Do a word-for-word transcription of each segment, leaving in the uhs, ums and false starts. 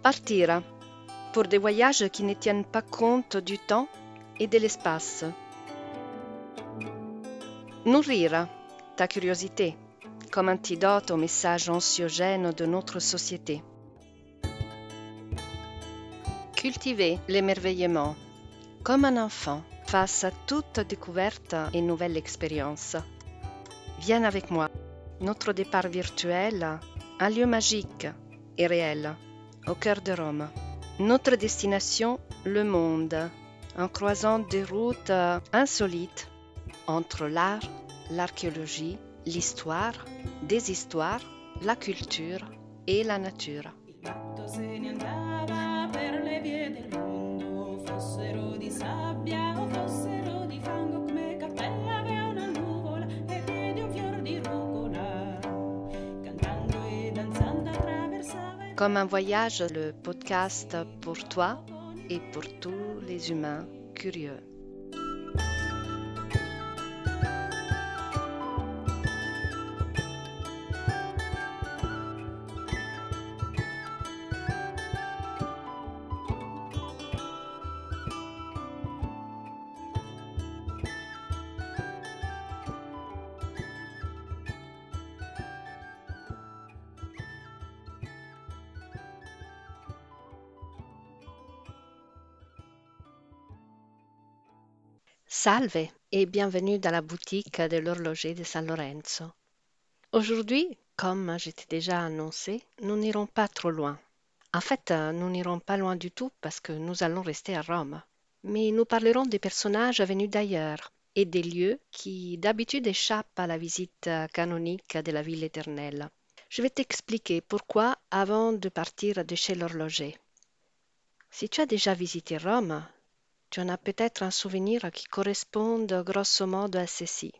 Partir pour des voyages qui ne tiennent pas compte du temps et de l'espace. Nourrir ta curiosité comme antidote aux messages anxiogènes de notre société. Cultiver l'émerveillement comme un enfant face à toute découverte et nouvelle expérience. Viens avec moi. Notre départ virtuel, un lieu magique et réel, au cœur de Rome. Notre destination, le monde, en croisant des routes insolites entre l'art, l'archéologie, l'histoire, des histoires, la culture et la nature. Comme un voyage, le podcast pour toi et pour tous les humains curieux. Salve et bienvenue dans la boutique de l'horloger de San Lorenzo. Aujourd'hui, comme je t'ai déjà annoncé, nous n'irons pas trop loin. En fait, nous n'irons pas loin du tout parce que nous allons rester à Rome. Mais nous parlerons des personnages venus d'ailleurs et des lieux qui d'habitude échappent à la visite canonique de la ville éternelle. Je vais t'expliquer pourquoi avant de partir de chez l'horloger. Si tu as déjà visité Rome, tu en as peut-être un souvenir qui corresponde grosso modo à ceci.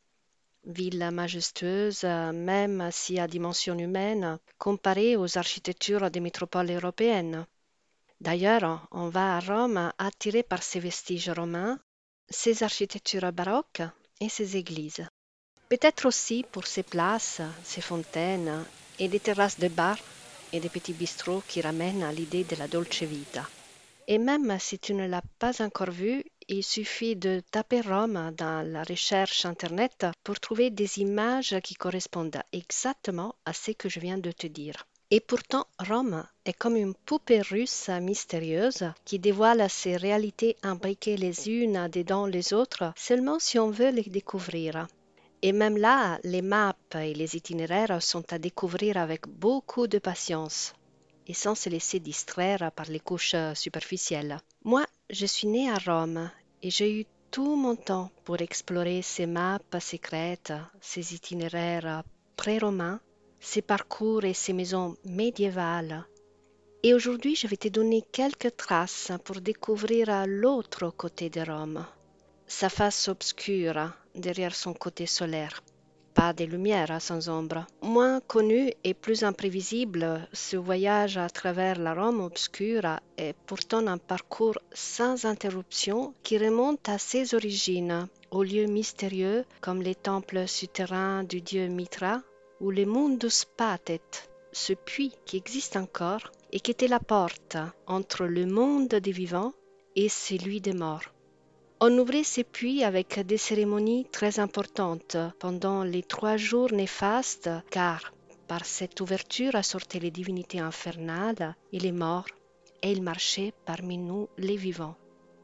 Ville majestueuse, même si à dimension humaine, comparée aux architectures des métropoles européennes. D'ailleurs, on va à Rome attiré par ses vestiges romains, ses architectures baroques et ses églises. Peut-être aussi pour ses places, ses fontaines et des terrasses de bars et des petits bistrots qui ramènent à l'idée de la dolce vita. Et même si tu ne l'as pas encore vu, il suffit de taper Rome dans la recherche Internet pour trouver des images qui correspondent exactement à ce que je viens de te dire. Et pourtant, Rome est comme une poupée russe mystérieuse qui dévoile ses réalités imbriquées les unes dedans les autres seulement si on veut les découvrir. Et même là, les maps et les itinéraires sont à découvrir avec beaucoup de patience et sans se laisser distraire par les couches superficielles. Moi, je suis née à Rome et j'ai eu tout mon temps pour explorer ces maps secrètes, ces itinéraires pré-romains, ces parcours et ces maisons médiévales. Et aujourd'hui, je vais te donner quelques traces pour découvrir l'autre côté de Rome, sa face obscure derrière son côté solaire. Pas des lumières sans ombre. Moins connu et plus imprévisible, ce voyage à travers la Rome obscure est pourtant un parcours sans interruption qui remonte à ses origines, aux lieux mystérieux comme les temples souterrains du dieu Mitra ou les Mundus Patet, ce puits qui existe encore et qui était la porte entre le monde des vivants et celui des morts. On ouvrait ces puits avec des cérémonies très importantes pendant les trois jours néfastes, car par cette ouverture sortaient les divinités infernales et les morts, et ils marchaient parmi nous les vivants.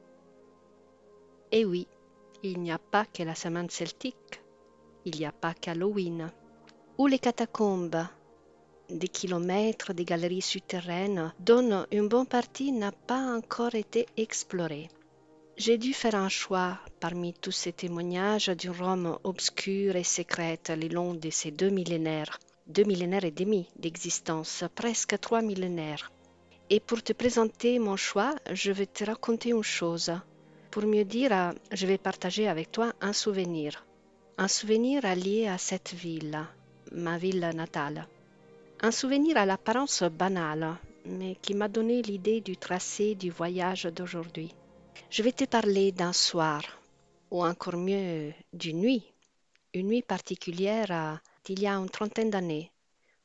Et oui, il n'y a pas que la semaine celtique, il n'y a pas qu'Halloween, ou les catacombes. Des kilomètres de galeries souterraines dont une bonne partie n'a pas encore été explorée. J'ai dû faire un choix parmi tous ces témoignages d'une Rome obscure et secrète le long de ces deux millénaires, deux millénaires et demi d'existence, presque trois millénaires. Et pour te présenter mon choix, je vais te raconter une chose. Pour mieux dire, je vais partager avec toi un souvenir. Un souvenir lié à cette ville, ma ville natale. Un souvenir à l'apparence banale, mais qui m'a donné l'idée du tracé du voyage d'aujourd'hui. Je vais te parler d'un soir, ou encore mieux d'une nuit, une nuit particulière d'il y a une trentaine d'années.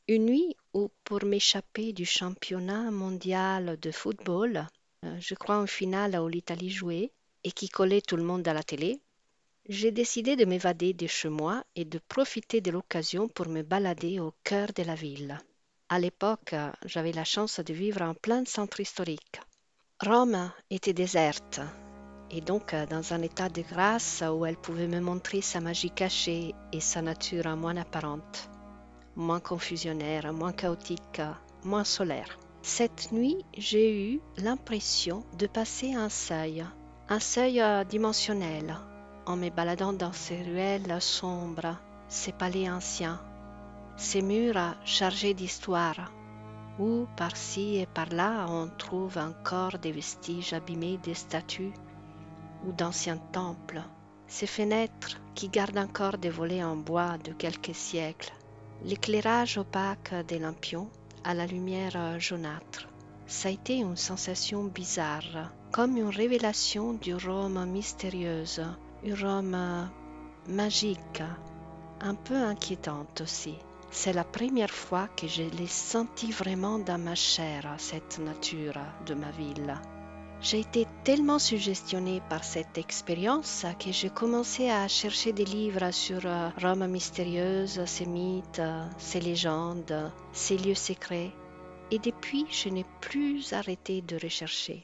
Une nuit où, pour m'échapper du championnat mondial de football, euh, je crois en finale où l'Italie jouait et qui collait tout le monde à la télé, j'ai décidé de m'évader de chez moi et de profiter de l'occasion pour me balader au cœur de la ville. À l'époque, euh, j'avais la chance de vivre en plein centre historique. Rome était déserte et donc euh, dans un état de grâce où elle pouvait me montrer sa magie cachée et sa nature moins apparente, moins confusionnaire, moins chaotique, moins solaire. Cette nuit, j'ai eu l'impression de passer un seuil, un seuil euh, dimensionnel, en me baladant dans ces ruelles sombres, ces palais anciens, ces murs chargés d'histoire, où par-ci et par-là on trouve encore des vestiges abîmés des statues ou d'anciens temples, ces fenêtres qui gardent encore des volets en bois de quelques siècles, l'éclairage opaque des lampions à la lumière jaunâtre. Ça a été une sensation bizarre, comme une révélation du Rome mystérieuse, une Rome magique, un peu inquiétante aussi. C'est la première fois que je l'ai senti vraiment dans ma chair, cette nature de ma ville. J'ai été tellement suggestionnée par cette expérience que j'ai commencé à chercher des livres sur euh, Rome mystérieuse, ses mythes, ses légendes, ses lieux secrets. Et depuis, je n'ai plus arrêté de rechercher.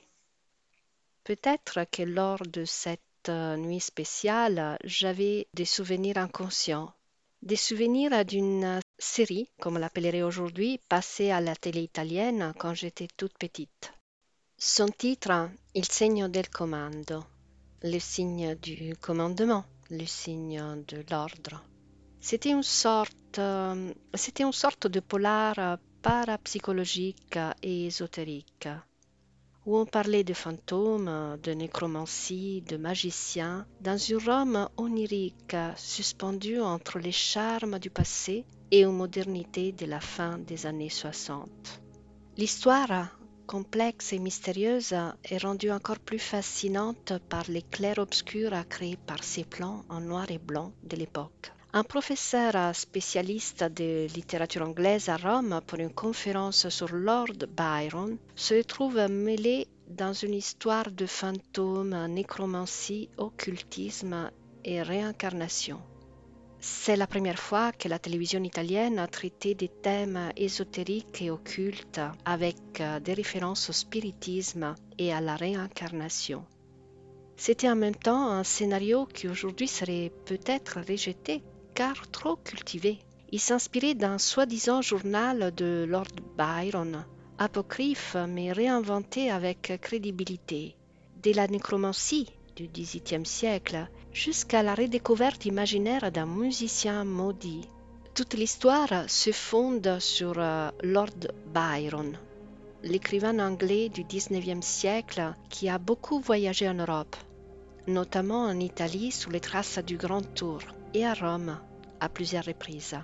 Peut-être que lors de cette euh, nuit spéciale, j'avais des souvenirs inconscients, des souvenirs d'une série, comme on l'appellerait aujourd'hui, passée à la télé italienne quand j'étais toute petite. Son titre, Il segno del comando, le signe du commandement, le signe de l'ordre. C'était une sorte, euh, c'était une sorte de polar parapsychologique et ésotérique, où on parlait de fantômes, de nécromancie, de magiciens, dans une Rome onirique suspendue entre les charmes du passé et une modernité de la fin des années soixante. L'histoire, complexe et mystérieuse, est rendue encore plus fascinante par les clairs-obscurs créés par ces plans en noir et blanc de l'époque. Un professeur spécialiste de littérature anglaise à Rome pour une conférence sur Lord Byron se trouve mêlé dans une histoire de fantômes, nécromancie, occultisme et réincarnation. C'est la première fois que la télévision italienne a traité des thèmes ésotériques et occultes avec euh, des références au spiritisme et à la réincarnation. C'était en même temps un scénario qui aujourd'hui serait peut-être rejeté car trop cultivé. Il s'inspirait d'un soi-disant journal de Lord Byron, apocryphe mais réinventé avec crédibilité, de la nécromancie du dix-huitième siècle jusqu'à la redécouverte imaginaire d'un musicien maudit. Toute l'histoire se fonde sur euh, Lord Byron, l'écrivain anglais du dix-neuvième siècle qui a beaucoup voyagé en Europe, notamment en Italie sous les traces du Grand Tour et à Rome à plusieurs reprises.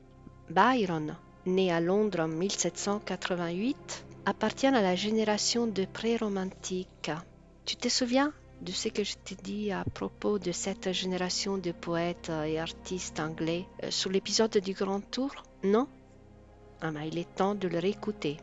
Byron, né à Londres en mille sept cent quatre-vingt-huit, appartient à la génération de pré-romantiques. Tu te souviens de ce que je t'ai dit à propos de cette génération de poètes et artistes anglais euh, sur l'épisode du Grand Tour? Non? Ah, mais il est temps de le réécouter.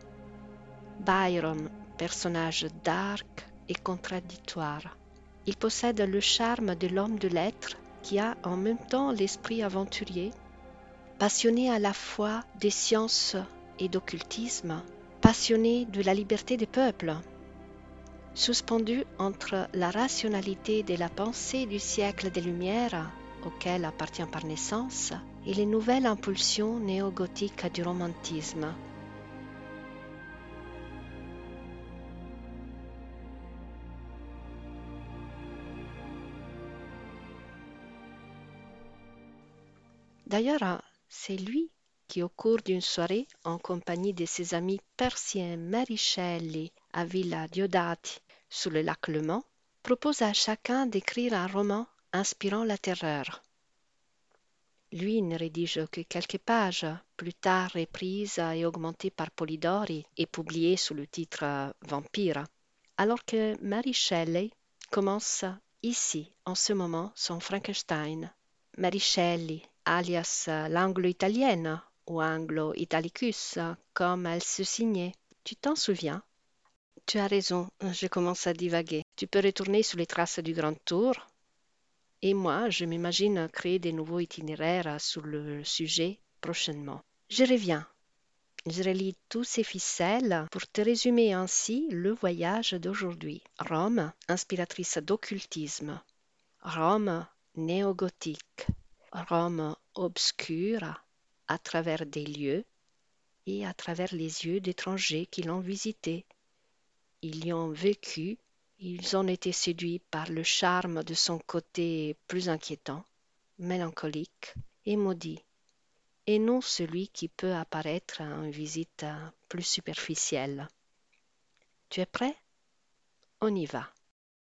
Byron, personnage dark et contradictoire. Il possède le charme de l'homme de lettres qui a en même temps l'esprit aventurier, passionné à la fois des sciences et d'occultisme, passionné de la liberté des peuples, suspendu entre la rationalité de la pensée du siècle des Lumières, auquel appartient par naissance, et les nouvelles impulsions néo-gothiques du romantisme. D'ailleurs, c'est lui qui, au cours d'une soirée, en compagnie de ses amis Persien Maricelli à Villa Diodati, sous le lac Le Mans, propose à chacun d'écrire un roman inspirant la terreur. Lui ne rédige que quelques pages, plus tard reprises et augmentées par Polidori et publiées sous le titre Vampire, alors que Mary Shelley commence ici, en ce moment, son Frankenstein. Mary Shelley, alias l'anglo-italienne, ou Anglo-Italicus, comme elle se signait. Tu t'en souviens? Tu as raison, je commence à divaguer. Tu peux retourner sur les traces du Grand Tour. Et moi, je m'imagine créer des nouveaux itinéraires sur le sujet prochainement. Je reviens. Je relis tous ces ficelles pour te résumer ainsi le voyage d'aujourd'hui. Rome, inspiratrice d'occultisme. Rome, néogothique. Rome obscure, à travers des lieux et à travers les yeux d'étrangers qui l'ont visité. Ils y ont vécu, ils ont été séduits par le charme de son côté plus inquiétant, mélancolique et maudit, et non celui qui peut apparaître à une visite plus superficielle. Tu es prêt? On y va.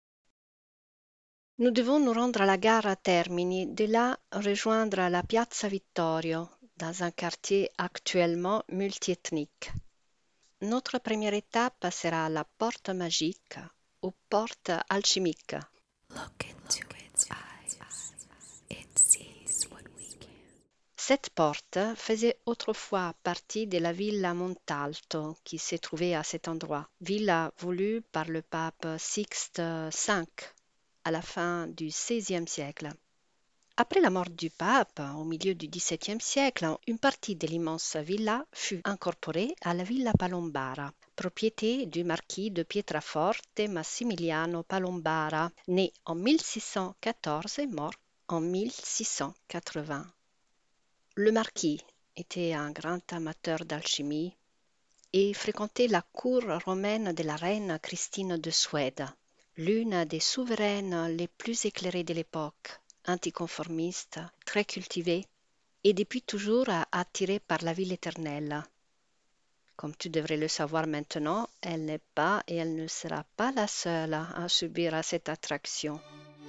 Nous devons nous rendre à la gare Termini, de là rejoindre la Piazza Vittorio, dans un quartier actuellement multiethnique. Notre première étape sera la porte magique ou porte alchimique. Look into its eyes. It sees what we can. Cette porte faisait autrefois partie de la Villa Montalto qui se trouvait à cet endroit, villa voulue par le pape Sixte cinq à la fin du seizième siècle. Après la mort du pape, au milieu du dix-septième siècle, une partie de l'immense villa fut incorporée à la Villa Palombara, propriété du marquis de Pietraforte Massimiliano Palombara, né en mille six cent quatorze et mort en mille six cent quatre-vingts. Le marquis était un grand amateur d'alchimie et fréquentait la cour romaine de la reine Christine de Suède, l'une des souveraines les plus éclairées de l'époque, anticonformiste, très cultivée et depuis toujours attirée par la ville éternelle. Comme tu devrais le savoir maintenant, elle n'est pas et elle ne sera pas la seule à subir à cette attraction.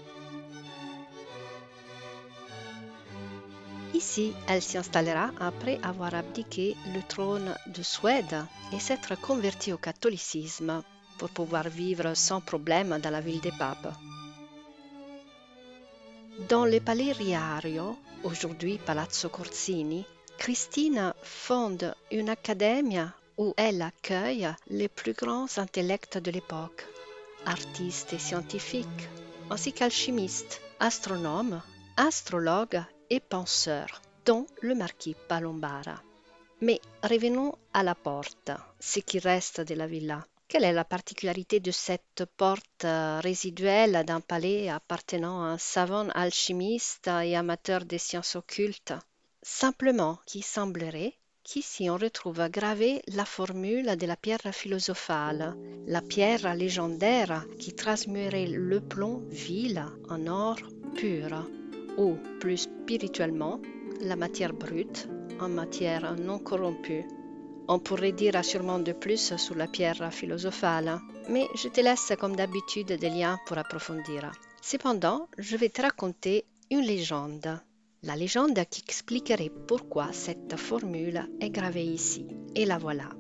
Ici, elle s'y installera après avoir abdiqué le trône de Suède et s'être convertie au catholicisme pour pouvoir vivre sans problème dans la ville des papes. Dans le palais Riario, aujourd'hui Palazzo Corsini, Christine fonde une académie où elle accueille les plus grands intellects de l'époque, artistes et scientifiques, ainsi qu'alchimistes, astronomes, astrologues et penseurs, dont le marquis Palombara. Mais revenons à la porte, ce qui reste de la villa. Quelle est la particularité de cette porte résiduelle d'un palais appartenant à un savant alchimiste et amateur des sciences occultes? Simplement qu'il semblerait qu'ici on retrouve gravée la formule de la pierre philosophale, la pierre légendaire qui transmuerait le plomb vil en or pur, ou plus spirituellement, la matière brute en matière non corrompue. On pourrait dire sûrement de plus sur la pierre philosophale, mais je te laisse comme d'habitude des liens pour approfondir. Cependant, je vais te raconter une légende. La légende qui expliquerait pourquoi cette formule est gravée ici. Et la voilà.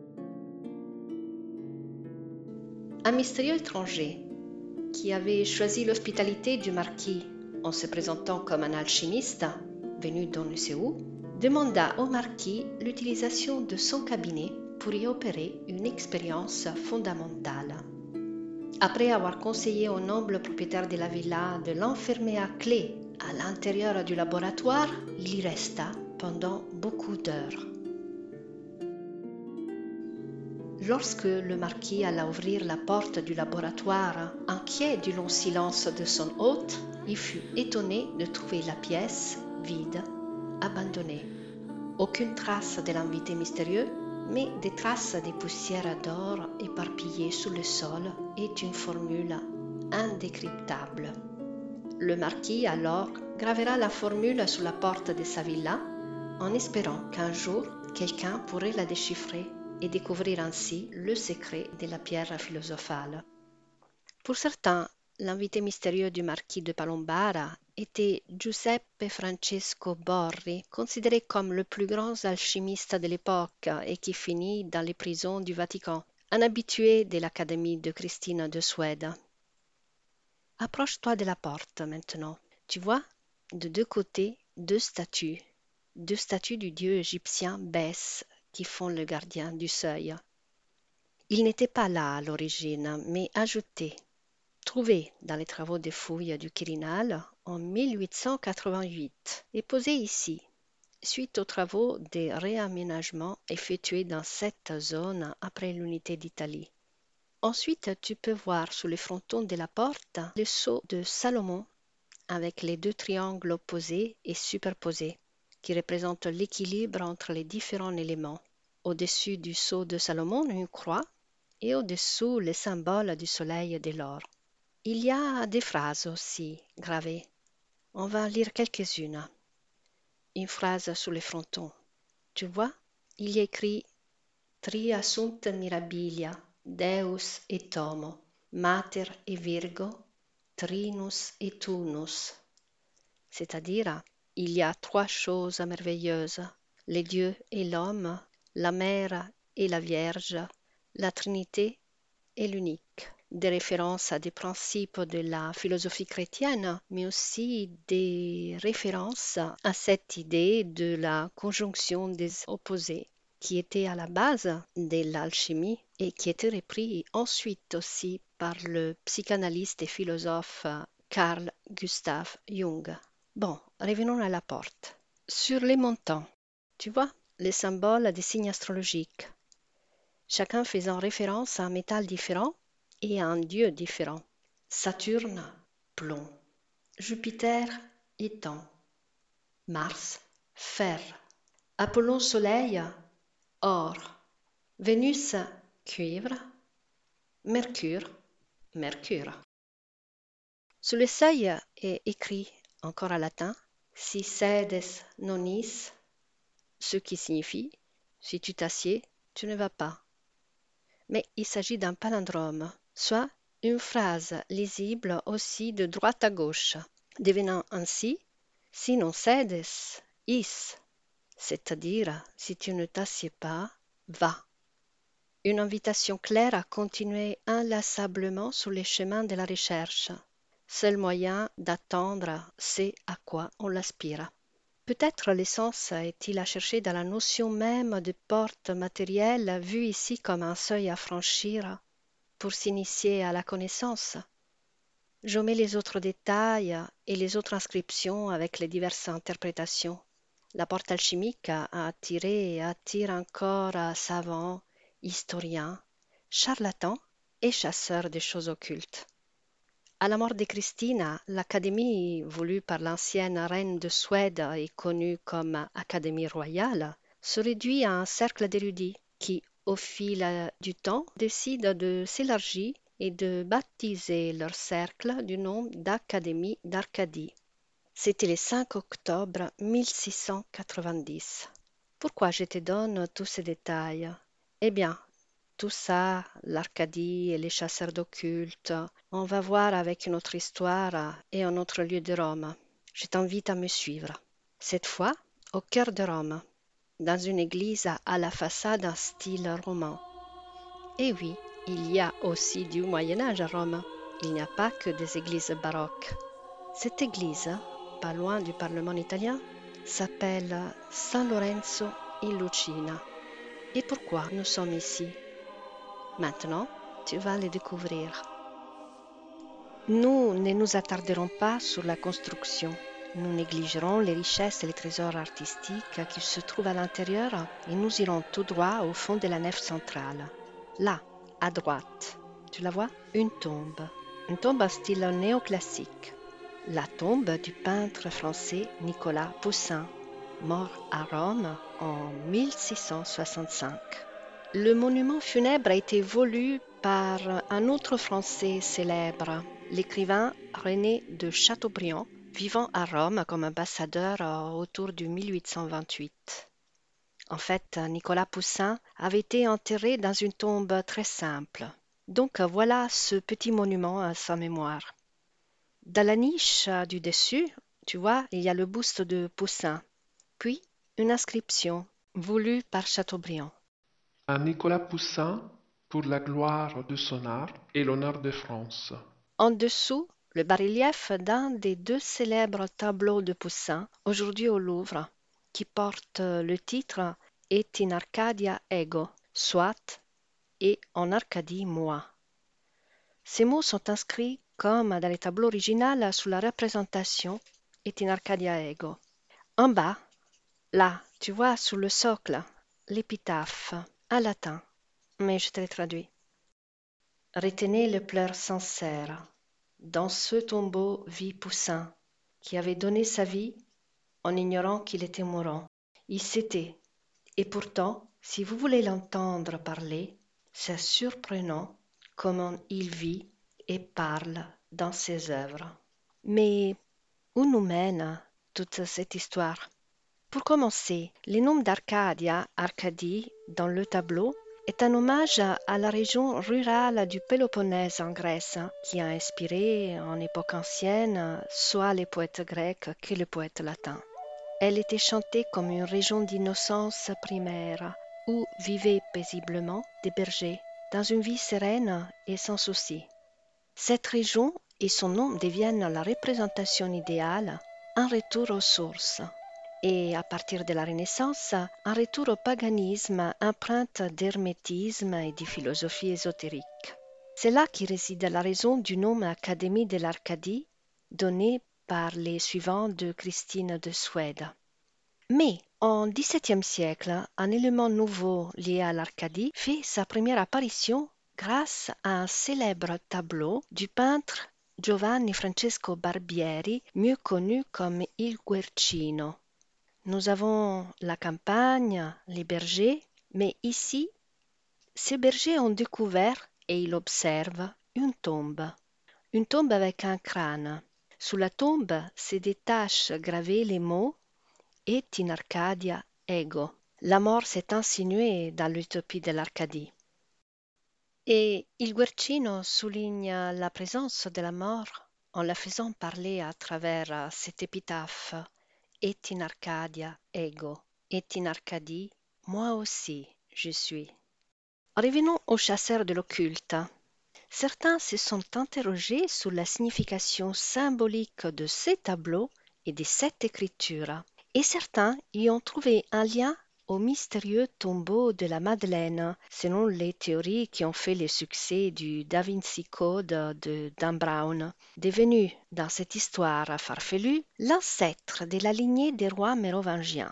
Un mystérieux étranger qui avait choisi l'hospitalité du marquis en se présentant comme un alchimiste venu d'on ne sait où, demanda au marquis l'utilisation de son cabinet pour y opérer une expérience fondamentale. Après avoir conseillé au noble propriétaire de la villa de l'enfermer à clé à l'intérieur du laboratoire, il y resta pendant beaucoup d'heures. Lorsque le marquis alla ouvrir la porte du laboratoire, inquiet du long silence de son hôte, il fut étonné de trouver la pièce vide, abandonnée. Aucune trace de l'invité mystérieux, mais des traces des poussières d'or éparpillées sur le sol et une formule indécryptable. Le marquis alors gravera la formule sur la porte de sa villa en espérant qu'un jour quelqu'un pourrait la déchiffrer et découvrir ainsi le secret de la pierre philosophale. Pour certains, l'invité mystérieux du marquis de Palombara était Giuseppe Francesco Borri, considéré comme le plus grand alchimiste de l'époque et qui finit dans les prisons du Vatican, un habitué de l'Académie de Christine de Suède. Approche-toi de la porte maintenant. Tu vois, de deux côtés, deux statues, deux statues du dieu égyptien Bès qui font le gardien du seuil. Il n'était pas là à l'origine, mais ajouté, trouvé dans les travaux des fouilles du Quirinal en mille huit cent quatre-vingt-huit et posé ici, suite aux travaux de réaménagement effectués dans cette zone après l'unité d'Italie. Ensuite, tu peux voir sous le fronton de la porte le sceau de Salomon avec les deux triangles opposés et superposés qui représentent l'équilibre entre les différents éléments. Au-dessus du sceau de Salomon, une croix et au-dessous le symbole du soleil et de l'or. Il y a des phrases aussi gravées. On va en lire quelques-unes. Une phrase sous le fronton. Tu vois, il y a écrit Tria sunt mirabilia, Deus et Homo, Mater et Virgo, Trinus et Tunus. C'est-à-dire, il y a trois choses merveilleuses, les dieux et l'homme, la mère et la Vierge, la Trinité et l'unique. Des références à des principes de la philosophie chrétienne, mais aussi des références à cette idée de la conjonction des opposés qui était à la base de l'alchimie et qui était repris ensuite aussi par le psychanalyste et philosophe Carl Gustav Jung. Bon, revenons à la porte. Sur les montants, tu vois, les symboles des signes astrologiques, chacun faisant référence à un métal différent et à un dieu différent. Saturne, plomb. Jupiter, étang. Mars, fer. Apollon, soleil, or. Vénus, cuivre. Mercure, mercure. Sous le seuil est écrit, encore en latin, si sedes nonis, ce qui signifie si tu t'assieds, tu ne vas pas. Mais il s'agit d'un palindrome, soit une phrase lisible aussi de droite à gauche, devenant ainsi si non cedes, is, c'est-à-dire si tu ne t'assieds pas, va. Une invitation claire à continuer inlassablement sur les chemins de la recherche. Seul moyen d'attendre c'est à quoi on l'aspire. Peut-être l'essence est-il à chercher dans la notion même de porte matérielle vue ici comme un seuil à franchir pour s'initier à la connaissance. J'omets les autres détails et les autres inscriptions avec les diverses interprétations. La porte alchimique a attiré et attire encore savants, historiens, charlatans et chasseurs des choses occultes. À la mort de Christina, l'académie voulue par l'ancienne reine de Suède et connue comme Académie royale se réduit à un cercle d'érudits qui, au fil du temps, décident de s'élargir et de baptiser leur cercle du nom d'Académie d'Arcadie. C'était le cinq octobre mille six cent quatre-vingt-dix. Pourquoi je te donne tous ces détails? Eh bien, tout ça, l'Arcadie et les chasseurs d'occulte, on va voir avec une autre histoire et un autre lieu de Rome. Je t'invite à me suivre. Cette fois, au cœur de Rome, dans une église à la façade en style roman. Et oui, il y a aussi du Moyen Âge à Rome. Il n'y a pas que des églises baroques. Cette église, pas loin du Parlement italien, s'appelle San Lorenzo in Lucina. Et pourquoi nous sommes ici? Maintenant, tu vas le découvrir. Nous ne nous attarderons pas sur la construction. Nous négligerons les richesses et les trésors artistiques qui se trouvent à l'intérieur et nous irons tout droit au fond de la nef centrale. Là, à droite, tu la vois? Une tombe. Une tombe en style néoclassique. La tombe du peintre français Nicolas Poussin, mort à Rome en mille six cent soixante-cinq. Le monument funèbre a été voulu par un autre Français célèbre, l'écrivain René de Chateaubriand, vivant à Rome comme ambassadeur autour de mille huit cent vingt-huit. En fait, Nicolas Poussin avait été enterré dans une tombe très simple. Donc voilà ce petit monument à sa mémoire. Dans la niche du dessus, tu vois, il y a le buste de Poussin, puis une inscription voulue par Chateaubriand. À Nicolas Poussin, pour la gloire de son art et l'honneur de France. En dessous, le bas-relief d'un des deux célèbres tableaux de Poussin, aujourd'hui au Louvre, qui porte le titre Et in Arcadia ego, soit et en Arcadie moi. Ces mots sont inscrits comme dans les tableaux originaux sous la représentation Et in Arcadia ego. En bas, là, tu vois sous le socle, l'épitaphe, en latin, mais je te l'ai traduit. Retenez le pleur sincère. Dans ce tombeau vit Poussin, qui avait donné sa vie en ignorant qu'il était mourant. Il s'était. Et pourtant, si vous voulez l'entendre parler, c'est surprenant comment il vit et parle dans ses œuvres. Mais où nous mène toute cette histoire? Pour commencer, le nom d'Arcadia, Arcadie, dans le tableau, est un hommage à la région rurale du Péloponnèse en Grèce, qui a inspiré en époque ancienne soit les poètes grecs que les poètes latins. Elle était chantée comme une région d'innocence primaire, où vivaient paisiblement des bergers, dans une vie sereine et sans souci. Cette région et son nom deviennent la représentation idéale, un retour aux sources. Et à partir de la Renaissance, un retour au paganisme empreinte d'hermétisme et de philosophie ésotérique. C'est là qui réside la raison du nom Académie de l'Arcadie, donné par les suivants de Christine de Suède. Mais au dix-septième siècle, un élément nouveau lié à l'Arcadie fait sa première apparition grâce à un célèbre tableau du peintre Giovanni Francesco Barbieri, mieux connu comme Il Guercino. Nous avons la campagne, les bergers, mais ici, ces bergers ont découvert, et ils observent, une tombe. Une tombe avec un crâne. Sous la tombe se détachent gravés les mots Et in Arcadia ego. La mort s'est insinuée dans l'utopie de l'Arcadie. Et Il Guercino souligne la présence de la mort en la faisant parler à travers cette épitaphe Et in Arcadia ego. Et in Arcadie, moi aussi, je suis. Revenons aux chasseurs de l'occulte. Certains se sont interrogés sur la signification symbolique de ces tableaux et de cette écriture, et certains y ont trouvé un lien au mystérieux tombeau de la Madeleine, selon les théories qui ont fait le succès du Da Vinci Code de Dan Brown, devenu, dans cette histoire farfelue, l'ancêtre de la lignée des rois mérovingiens.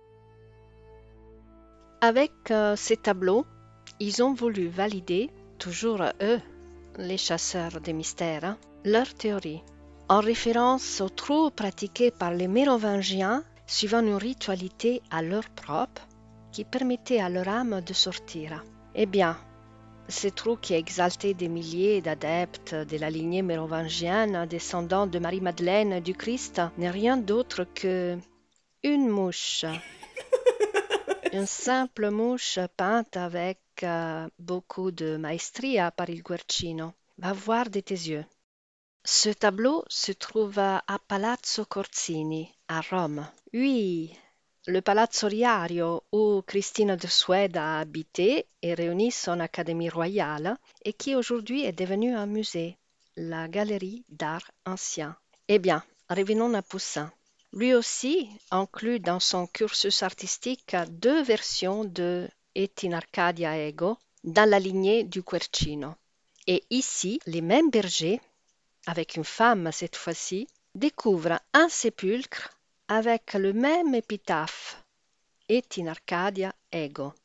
Avec euh, ces tableaux, ils ont voulu valider, toujours eux, les chasseurs de mystères, leur théorie, en référence aux trous pratiqués par les mérovingiens suivant une ritualité à leur propre qui permettait à leur âme de sortir. Eh bien, ce trou qui exaltait des milliers d'adeptes de la lignée mérovingienne descendant de Marie-Madeleine du Christ n'est rien d'autre que une mouche. Une simple mouche peinte avec euh, beaucoup de maestria par il Guercino. Va voir de tes yeux. Ce tableau se trouve à Palazzo Corsini, à Rome. Oui, le Palazzo Riario où Christine de Suède a habité et réuni son Académie royale et qui aujourd'hui est devenu un musée, la Galerie d'art ancien. Eh bien, revenons à Poussin. Lui aussi inclut dans son cursus artistique deux versions de Et in Arcadia ego dans la lignée du Guercino. Et ici, les mêmes bergers, avec une femme cette fois-ci, découvrent un sépulcre avec le même épitaphe Et in Arcadia ego.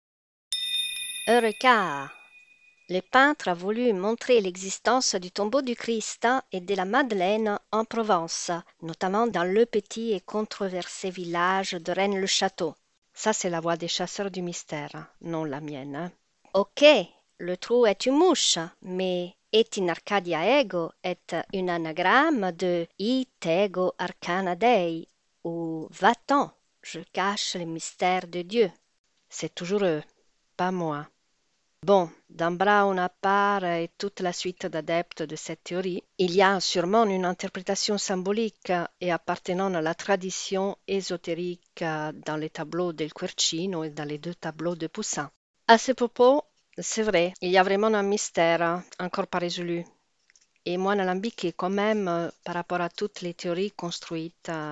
Eureka! Le peintre a voulu montrer l'existence du tombeau du Christ et de la Madeleine en Provence, notamment dans le petit et controversé village de Rennes-le-Château. Ça, c'est la voix des chasseurs du mystère, non la mienne. Hein. Ok, le trou est une mouche, mais Et in Arcadia ego est un anagramme de It ego arcana Dei, ou va-t'en, je cache le mystère de Dieu. C'est toujours eux, pas moi. Bon, Dan Brown à part et toute la suite d'adeptes de cette théorie, il y a sûrement une interprétation symbolique et appartenant à la tradition ésotérique dans les tableaux del Guercino et dans les deux tableaux de Poussin. À ce propos, c'est vrai, il y a vraiment un mystère encore pas résolu et moins alambiqué quand même par rapport à toutes les théories construites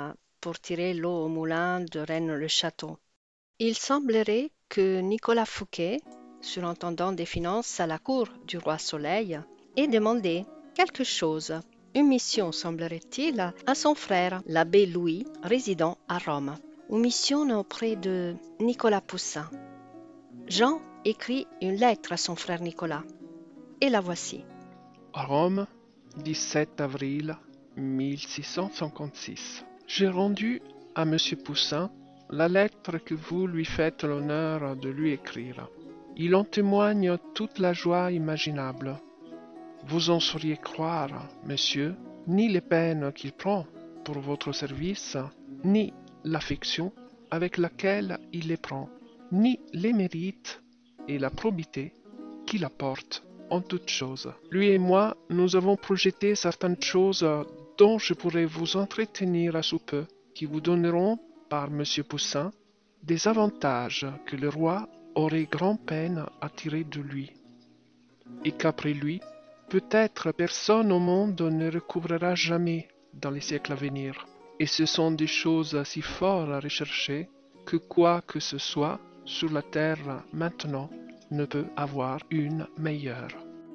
pour tirer l'eau au moulin de Rennes-le-Château. Il semblerait que Nicolas Fouquet, surintendant des finances à la cour du roi Soleil, ait demandé quelque chose, une mission semblerait-il, à son frère, l'abbé Louis, résident à Rome. Une mission auprès de Nicolas Poussin. Jean écrit une lettre à son frère Nicolas, et la voici. Rome, dix-sept avril mille six cent cinquante-six. J'ai rendu à Monsieur Poussin la lettre que vous lui faites l'honneur de lui écrire. Il en témoigne toute la joie imaginable. Vous en sauriez croire, monsieur, ni les peines qu'il prend pour votre service, ni l'affection avec laquelle il les prend, ni les mérites et la probité qu'il apporte en toutes choses. Lui et moi, nous avons projeté certaines choses dont je pourrais vous entretenir à sous peu, qui vous donneront, par M. Poussin, des avantages que le roi aurait grand-peine à tirer de lui, et qu'après lui, peut-être personne au monde ne recouvrera jamais dans les siècles à venir. Et ce sont des choses si fort à rechercher que quoi que ce soit sur la terre maintenant ne peut avoir une meilleure.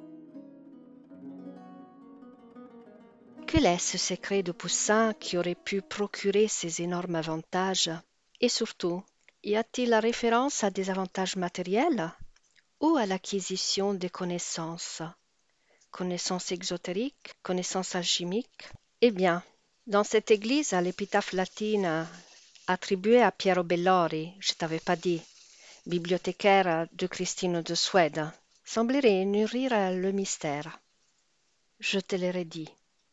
Quel est ce secret de Poussin qui aurait pu procurer ces énormes avantages? Et surtout, y a-t-il la référence à des avantages matériels ou à l'acquisition des connaissances? Connaissances exotériques, connaissances alchimiques? Eh bien, dans cette église, à l'épitaphe latine attribuée à Piero Bellori, je t'avais pas dit, bibliothécaire de Christine de Suède, semblerait nourrir le mystère. Je te le redis.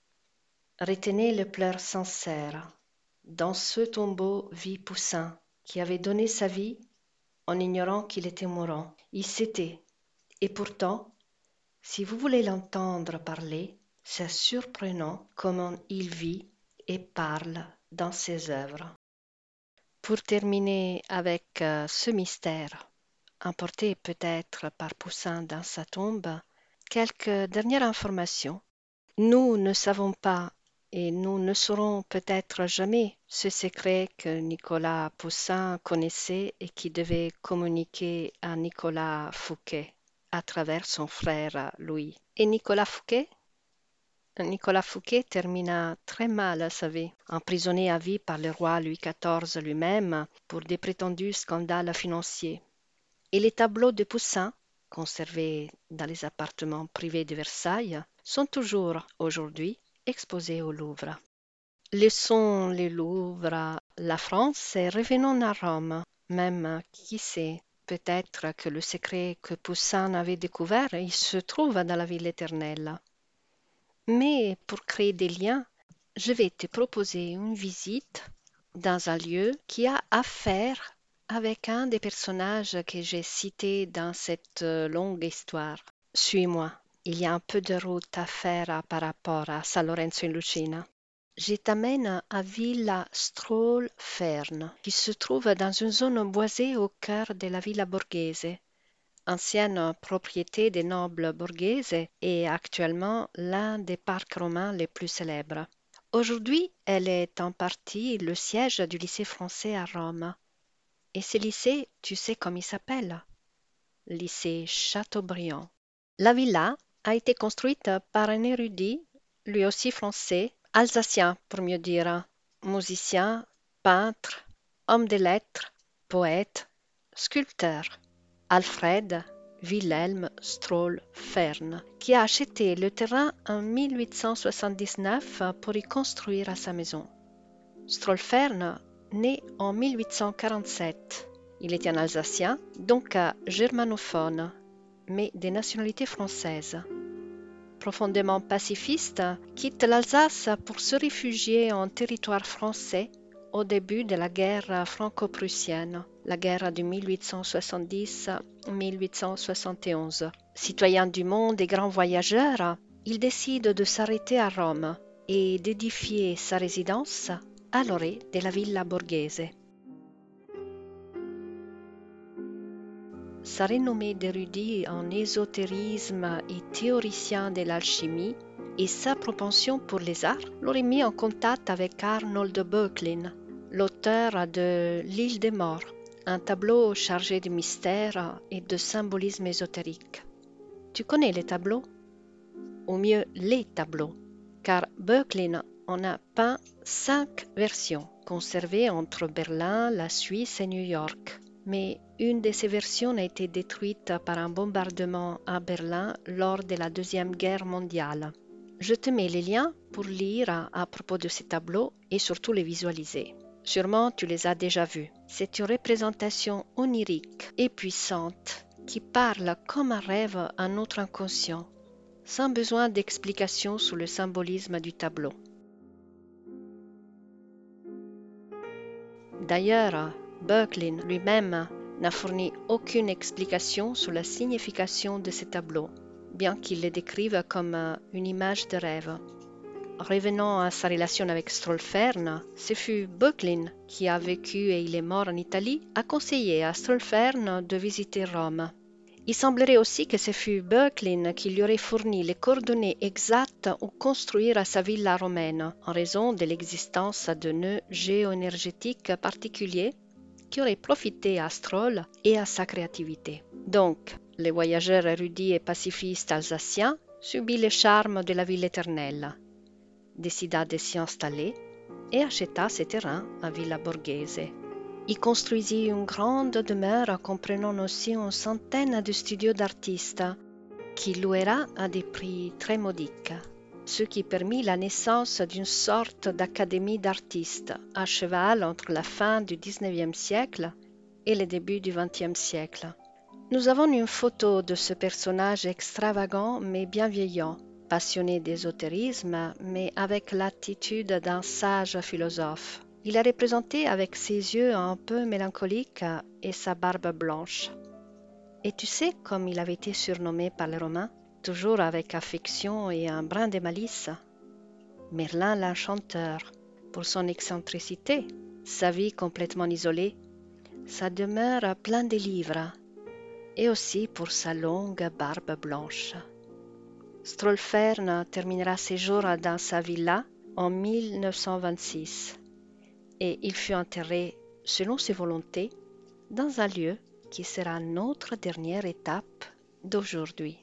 Retenez le pleur sincère. Dans ce tombeau vit Poussin, qui avait donné sa vie en ignorant qu'il était mourant. Il s'était. Et pourtant, si vous voulez l'entendre parler, c'est surprenant comment il vit et parle dans ses œuvres. Pour terminer avec euh, ce mystère, emporté peut-être par Poussin dans sa tombe, quelques dernières informations. Nous ne savons pas et nous ne saurons peut-être jamais ce secret que Nicolas Poussin connaissait et qui devait communiquer à Nicolas Fouquet à travers son frère Louis. Et Nicolas Fouquet Nicolas Fouquet termina très mal sa vie, emprisonné à vie par le roi Louis quatorze lui-même pour des prétendus scandales financiers. Et les tableaux de Poussin, conservés dans les appartements privés de Versailles, sont toujours aujourd'hui exposés au Louvre. Laissons le Louvre, la France et revenons à Rome. Même, qui sait, peut-être que le secret que Poussin avait découvert, il se trouve dans la ville éternelle. Mais pour créer des liens, je vais te proposer une visite dans un lieu qui a affaire avec un des personnages que j'ai cités dans cette longue histoire. Suis-moi, il y a un peu de route à faire par rapport à San Lorenzo in Lucina. Je t'amène à Villa Strolfern, qui se trouve dans une zone boisée au cœur de la Villa Borghese, ancienne propriété des nobles borghese et actuellement l'un des parcs romains les plus célèbres. Aujourd'hui, elle est en partie le siège du lycée français à Rome. Et ce lycée, tu sais comment il s'appelle? Lycée Chateaubriand. La villa a été construite par un érudit, lui aussi français, alsacien pour mieux dire, musicien, peintre, homme de lettres, poète, sculpteur, Alfred Wilhelm Strolfern, qui a acheté le terrain en mille huit cent soixante-dix-neuf pour y construire sa maison. Strolfern né en mille huit cent quarante-sept. Il était un Alsacien, donc germanophone, mais de nationalité française. Profondément pacifiste, quitte l'Alsace pour se réfugier en territoire français au début de la guerre franco-prussienne, la guerre de mille huit cent soixante-dix à mille huit cent soixante et onze. Citoyen du monde et grand voyageur, il décide de s'arrêter à Rome et d'édifier sa résidence à l'orée de la Villa Borghese. Sa renommée d'érudit en ésotérisme et théoricien de l'alchimie et sa propension pour les arts l'auraient mis en contact avec Arnold Böcklin, l'auteur de L'île des morts, un tableau chargé de mystères et de symbolisme ésotérique. Tu connais les tableaux? Ou mieux, les tableaux, car Böcklin en a peint cinq versions, conservées entre Berlin, la Suisse et New York. Mais une de ces versions a été détruite par un bombardement à Berlin lors de la Deuxième Guerre mondiale. Je te mets les liens pour lire à propos de ces tableaux et surtout les visualiser. Sûrement tu les as déjà vus. C'est une représentation onirique et puissante qui parle comme un rêve à notre inconscient, sans besoin d'explication sur le symbolisme du tableau. D'ailleurs, Böcklin lui-même n'a fourni aucune explication sur la signification de ces tableaux, bien qu'il les décrive comme une image de rêve. Revenant à sa relation avec Strolfern, ce fut Böcklin qui a vécu et il est mort en Italie, a conseillé à Strolfern de visiter Rome. Il semblerait aussi que ce fut Böcklin qui lui aurait fourni les coordonnées exactes où construire sa villa romaine, en raison de l'existence de nœuds géoénergétiques particuliers qui auraient profité à Stroll et à sa créativité. Donc, le voyageur érudit et pacifiste alsacien subit les charmes de la ville éternelle, décida de s'y installer et acheta ses terrains à Villa Borghese. Il construisit une grande demeure comprenant aussi une centaine de studios d'artistes qu'il louera à des prix très modiques, ce qui permit la naissance d'une sorte d'académie d'artistes à cheval entre la fin du dix-neuvième siècle et le début du vingtième siècle. Nous avons une photo de ce personnage extravagant mais bienveillant, passionné d'ésotérisme mais avec l'attitude d'un sage philosophe. Il est représenté avec ses yeux un peu mélancoliques et sa barbe blanche. Et tu sais comme il avait été surnommé par les Romains, toujours avec affection et un brin de malice? Merlin l'Enchanteur, pour son excentricité, sa vie complètement isolée, sa demeure pleine de livres, et aussi pour sa longue barbe blanche. Strolfern terminera ses jours dans sa villa en mille neuf cent vingt-six. Et il fut enterré, selon ses volontés, dans un lieu qui sera notre dernière étape d'aujourd'hui.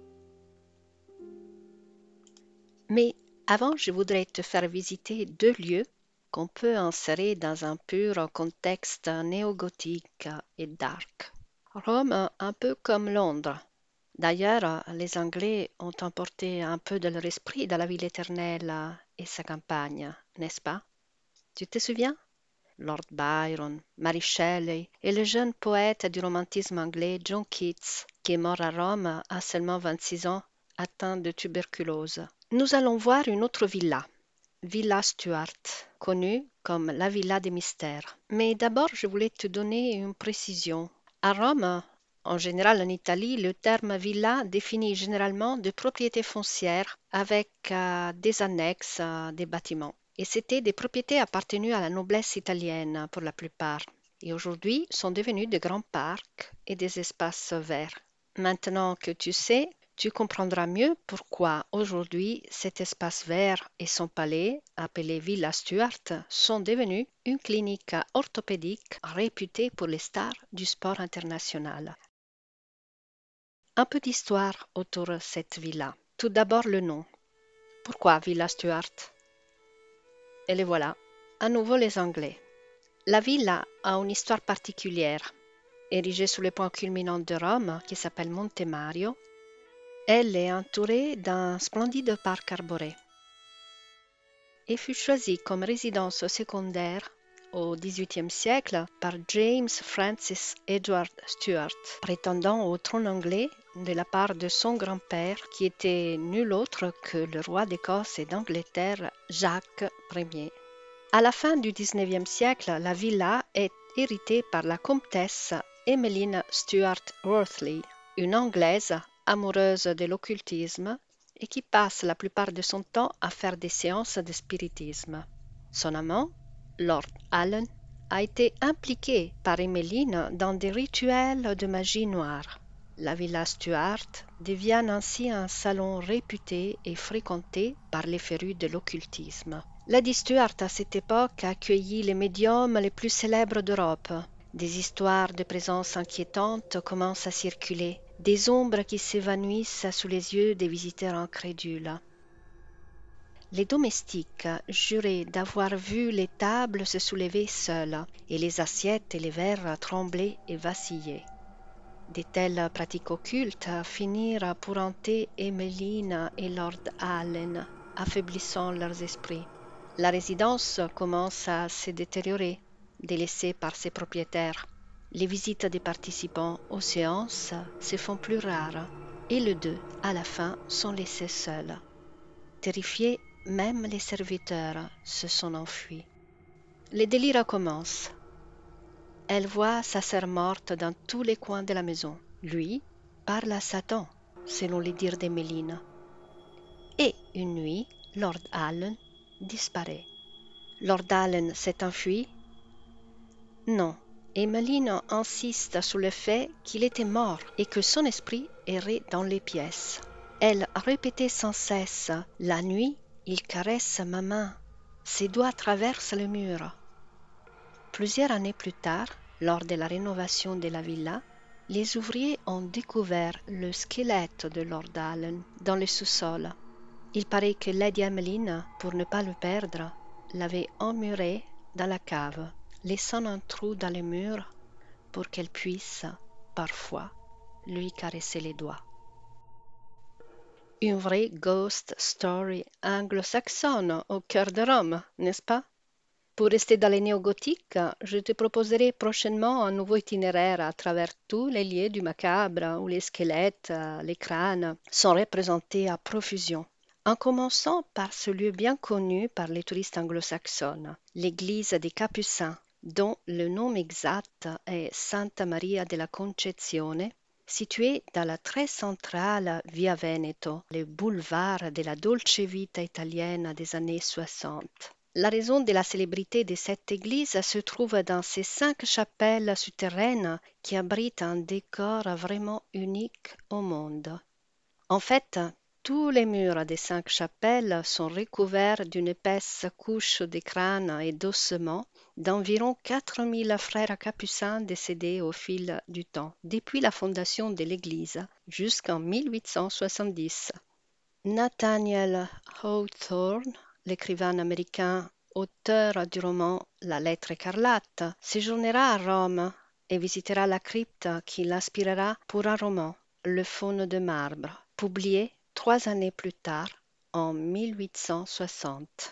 Mais avant, je voudrais te faire visiter deux lieux qu'on peut insérer dans un pur contexte néo-gothique et dark. Rome, un peu comme Londres. D'ailleurs, les Anglais ont emporté un peu de leur esprit dans la ville éternelle et sa campagne, n'est-ce pas? Tu te souviens? Lord Byron, Mary Shelley et le jeune poète du romantisme anglais John Keats, qui est mort à Rome à seulement vingt-six ans, atteint de tuberculose. Nous allons voir une autre villa, Villa Stuart, connue comme la Villa des Mystères. Mais d'abord, je voulais te donner une précision. À Rome, en général en Italie, le terme villa définit généralement des propriétés foncières avec euh, des annexes, euh, des bâtiments. Et c'était des propriétés appartenues à la noblesse italienne pour la plupart, et aujourd'hui sont devenues de grands parcs et des espaces verts. Maintenant que tu sais, tu comprendras mieux pourquoi aujourd'hui cet espace vert et son palais, appelé Villa Stuart, sont devenus une clinique orthopédique réputée pour les stars du sport international. Un peu d'histoire autour de cette villa. Tout d'abord le nom. Pourquoi Villa Stuart? Et les voilà, à nouveau les Anglais. La villa a une histoire particulière. Érigée sur le point culminant de Rome, qui s'appelle Monte Mario, elle est entourée d'un splendide parc arboré et fut choisie comme résidence secondaire au dix-huitième siècle par James Francis Edward Stuart, prétendant au trône anglais de la part de son grand-père, qui était nul autre que le roi d'Écosse et d'Angleterre, Jacques Ier. À la fin du dix-neuvième siècle, la villa est héritée par la comtesse Emmeline Stuart Wortley, une Anglaise amoureuse de l'occultisme et qui passe la plupart de son temps à faire des séances de spiritisme. Son amant, Lord Allen, a été impliqué par Emmeline dans des rituels de magie noire. La villa Stuart devient ainsi un salon réputé et fréquenté par les férus de l'occultisme. Lady Stuart, à cette époque, a accueilli les médiums les plus célèbres d'Europe. Des histoires de présence inquiétantes commencent à circuler, des ombres qui s'évanouissent sous les yeux des visiteurs incrédules. Les domestiques juraient d'avoir vu les tables se soulever seules, et les assiettes et les verres trembler et vaciller. De telles pratiques occultes finirent pour hanter Emmeline et Lord Allen, affaiblissant leurs esprits. La résidence commence à se détériorer, délaissée par ses propriétaires. Les visites des participants aux séances se font plus rares, et les deux, à la fin, sont laissés seuls. Terrifiés, même les serviteurs se sont enfuis. Les délires commencent. Elle voit sa sœur morte dans tous les coins de la maison. Lui parle à Satan, selon les dires d'Emmeline. Et une nuit, Lord Allen disparaît. Lord Allen s'est enfui? Non. Emmeline insiste sur le fait qu'il était mort et que son esprit errait dans les pièces. Elle répétait sans cesse « La nuit, il caresse ma main. Ses doigts traversent le mur. » Plusieurs années plus tard, lors de la rénovation de la villa, les ouvriers ont découvert le squelette de Lord Allen dans le sous-sol. Il paraît que Lady Emmeline, pour ne pas le perdre, l'avait emmuré dans la cave, laissant un trou dans le mur pour qu'elle puisse, parfois, lui caresser les doigts. Une vraie ghost story anglo-saxonne au cœur de Rome, n'est-ce pas? Pour rester dans les néo-gothiques, je te proposerai prochainement un nouveau itinéraire à travers tous les lieux du macabre où les squelettes, les crânes sont représentés à profusion. En commençant par ce lieu bien connu par les touristes anglo-saxons, l'église des Capucins, dont le nom exact est Santa Maria della Concezione, située dans la très centrale Via Veneto, le boulevard de la dolce vita italienne des années soixante. La raison de la célébrité de cette église se trouve dans ses cinq chapelles souterraines qui abritent un décor vraiment unique au monde. En fait, tous les murs des cinq chapelles sont recouverts d'une épaisse couche de crânes et d'ossements d'environ quatre mille frères capucins décédés au fil du temps, depuis la fondation de l'église jusqu'en mille huit cent soixante-dix. Nathaniel Hawthorne, l'écrivain américain, auteur du roman La lettre écarlate, séjournera à Rome et visitera la crypte qui l'inspirera pour un roman, Le faune de marbre, publié trois années plus tard, en mille huit cent soixante.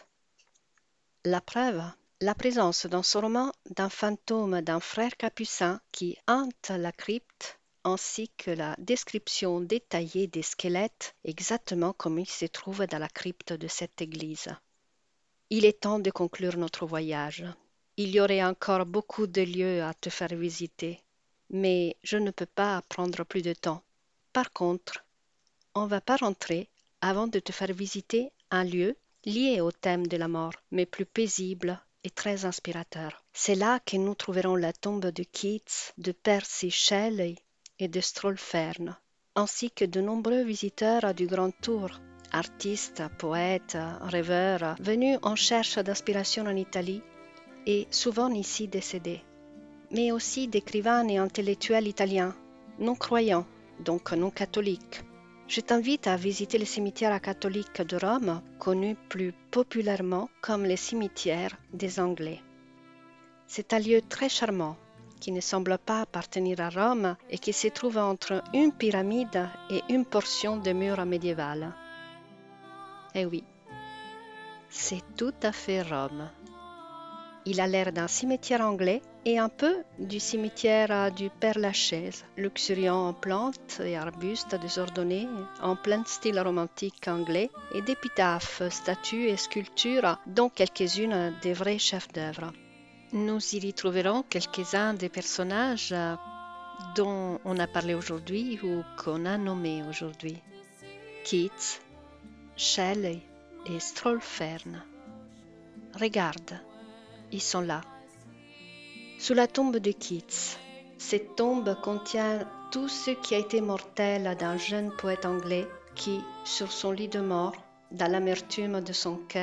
La preuve, la présence dans ce roman d'un fantôme d'un frère capucin qui hante la crypte, ainsi que la description détaillée des squelettes, exactement comme il se trouve dans la crypte de cette église. Il est temps de conclure notre voyage. Il y aurait encore beaucoup de lieux à te faire visiter, mais je ne peux pas prendre plus de temps. Par contre, on ne va pas rentrer avant de te faire visiter un lieu lié au thème de la mort, mais plus paisible et très inspirateur. C'est là que nous trouverons la tombe de Keats, de Percy Shelley et de Strolfern, ainsi que de nombreux visiteurs du Grand Tour, artistes, poètes, rêveurs, venus en cherche d'inspiration en Italie et souvent ici décédés, mais aussi d'écrivains et intellectuels italiens, non croyants, donc non catholiques. Je t'invite à visiter le cimetière catholique de Rome, connu plus populairement comme le cimetière des Anglais. C'est un lieu très charmant, qui ne semble pas appartenir à Rome et qui se trouve entre une pyramide et une portion de mur médiéval. Eh oui, c'est tout à fait Rome. Il a l'air d'un cimetière anglais et un peu du cimetière du Père-Lachaise, luxuriant en plantes et arbustes désordonnés, en plein style romantique anglais, et d'épitaphes, statues et sculptures, dont quelques-unes des vrais chefs-d'œuvre. Nous y retrouverons quelques-uns des personnages dont on a parlé aujourd'hui ou qu'on a nommés aujourd'hui. Keats, Shelley et Strolfern. Regarde, ils sont là. Sous la tombe de Keats, cette tombe contient tout ce qui a été mortel d'un jeune poète anglais qui, sur son lit de mort, dans l'amertume de son cœur,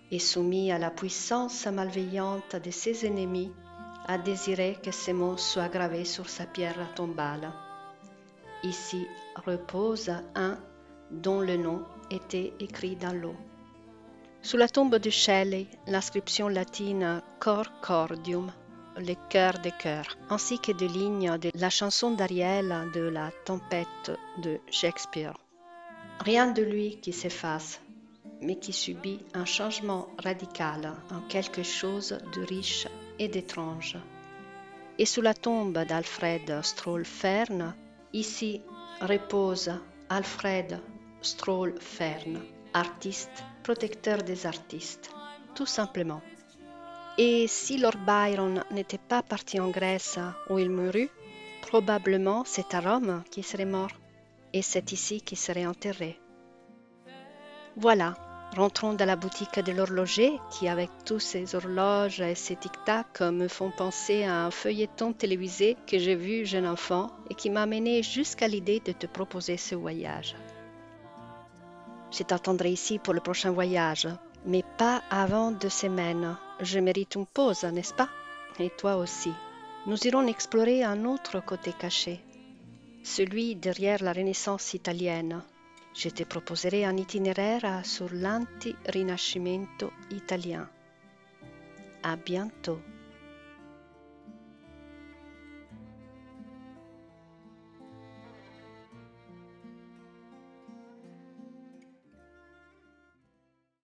et soumis à la puissance malveillante de ses ennemis, a désiré que ces mots soient gravés sur sa pierre tombale. Ici repose un dont le nom était écrit dans l'eau. Sous la tombe de Shelley, l'inscription latine Cor Cordium, le cœur des cœurs, ainsi que des lignes de la chanson d'Ariel de la Tempête de Shakespeare. Rien de lui qui s'efface, mais qui subit un changement radical en quelque chose de riche et d'étrange. Et sous la tombe d'Alfred Stroll-Fern, ici repose Alfred Stroll-Fern, artiste, protecteur des artistes, tout simplement. Et si Lord Byron n'était pas parti en Grèce où il mourut, probablement c'est à Rome qu'il serait mort, et c'est ici qu'il serait enterré. Voilà, rentrons dans la boutique de l'horloger qui, avec tous ses horloges et ses tic-tac, me font penser à un feuilleton télévisé que j'ai vu jeune enfant et qui m'a mené jusqu'à l'idée de te proposer ce voyage. Je t'attendrai ici pour le prochain voyage, mais pas avant deux semaines. Je mérite une pause, n'est-ce pas? Et toi aussi. Nous irons explorer un autre côté caché, celui derrière la Renaissance italienne. Je te proposerai un itinéraire sur l'anti-rinascimento italien. À bientôt.